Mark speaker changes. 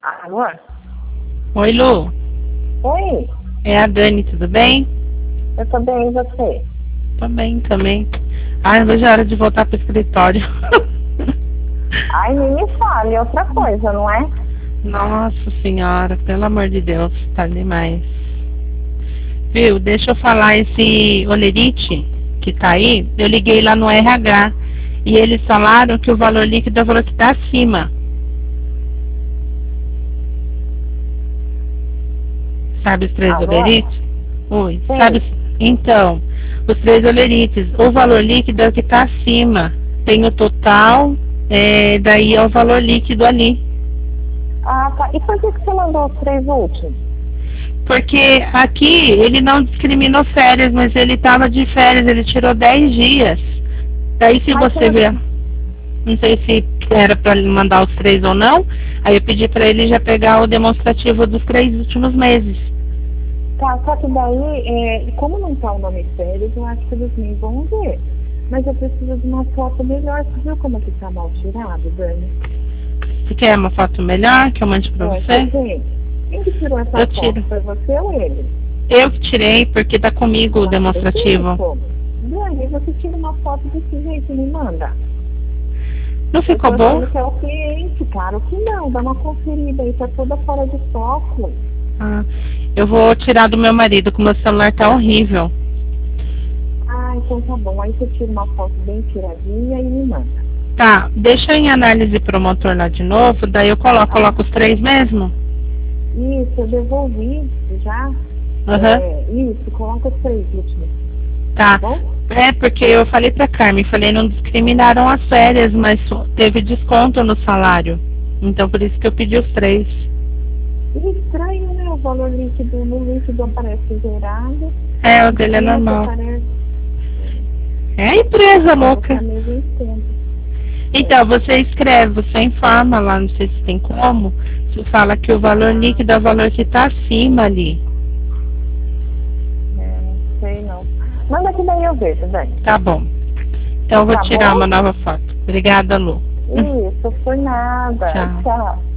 Speaker 1: Alô?
Speaker 2: Oi, Lu.
Speaker 1: Oi,
Speaker 2: É a Dani, tudo bem?
Speaker 1: eu tô bem, e você?
Speaker 2: Tô bem também. Ai, não vejo a hora de voltar pro escritório.
Speaker 1: Ai, nem me fale, é outra coisa, não é?
Speaker 2: Nossa senhora, pelo amor de Deus, tá demais. Viu, deixa eu falar, esse olerite que tá aí, eu liguei lá no RH e eles falaram que o valor líquido é o valor que tá acima. Sabe os três
Speaker 1: Alô?
Speaker 2: olerites? Oi, sabe?
Speaker 1: Sim.
Speaker 2: Então, os três olerites, o valor líquido é o que está acima. Tem o total, daí é o valor líquido ali.
Speaker 1: Ah, tá. E por que você mandou os 3 últimos?
Speaker 2: Porque aqui ele não discriminou férias, mas ele estava de férias, ele tirou 10 dias. Daí se
Speaker 1: Mas
Speaker 2: você
Speaker 1: você
Speaker 2: ver, não sei se era para ele mandar os 3 ou não, aí eu pedi para ele já pegar o demonstrativo dos 3 últimos meses.
Speaker 1: tá, só que daí, como não tá o nome férias, eu acho que eles nem vão ver. Mas eu preciso de uma foto melhor. Você viu como que tá mal tirado, Dani?
Speaker 2: Você quer uma foto melhor que eu mande para você?
Speaker 1: Sim. Quem que tirou essa
Speaker 2: Eu
Speaker 1: foto?
Speaker 2: tiro.
Speaker 1: Foi você ou ele?
Speaker 2: Eu que tirei porque tá comigo o demonstrativo.
Speaker 1: Dani, você tira uma foto desse jeito e me manda.
Speaker 2: Não
Speaker 1: Eu tô
Speaker 2: ficou bom?
Speaker 1: achando que é o cliente, cara. O que não? Dá uma conferida aí, tá toda fora de foco.
Speaker 2: Ah, eu vou tirar do meu marido, que o meu celular tá horrível.
Speaker 1: Ah, então tá bom. Aí você tira uma foto bem tiradinha e me manda.
Speaker 2: Tá, deixa em análise promotor lá de novo, daí eu coloco os 3 mesmo?
Speaker 1: Isso, eu devolvi já. Isso, coloca os 3 últimos.
Speaker 2: Tá.
Speaker 1: Bom?
Speaker 2: É, porque eu falei pra Carmen, falei, não discriminaram as férias, mas teve desconto no salário. Então por isso que eu pedi os 3.
Speaker 1: E estranho, né? O valor líquido no líquido aparece zerado.
Speaker 2: É, o dele é normal.
Speaker 1: Aparece,
Speaker 2: É a empresa louca. Então, você escreve, você informa lá, não sei se tem como, você fala que o valor líquido é o valor que está acima ali.
Speaker 1: Não sei não. Manda que daí eu vejo, Dani.
Speaker 2: Tá bom. Então eu vou
Speaker 1: Tá
Speaker 2: tirar
Speaker 1: bom?
Speaker 2: uma nova foto. Obrigada, Lu.
Speaker 1: Isso, por nada.
Speaker 2: Tchau.
Speaker 1: Tchau.